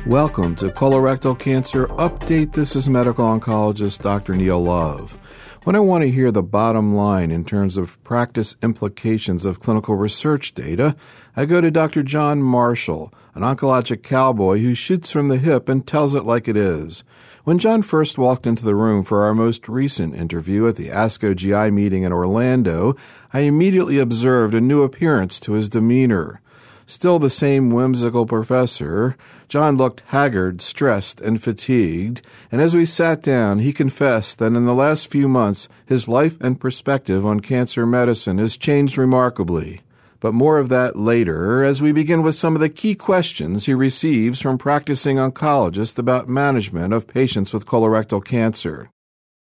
Welcome to Colorectal Cancer Update. This is medical oncologist Dr. Neil Love. When I want to hear the bottom line in terms of practice implications of clinical research data, I go to Dr. John Marshall, an oncologic cowboy who shoots from the hip and tells it like it is. When John first walked into the room for our most recent interview at the ASCO GI meeting in Orlando, I immediately observed a new appearance to his demeanor. Still the same whimsical professor, John looked haggard, stressed, and fatigued, and as we sat down, he confessed that in the last few months, his life and perspective on cancer medicine has changed remarkably. But more of that later, as we begin with some of the key questions he receives from practicing oncologists about management of patients with colorectal cancer.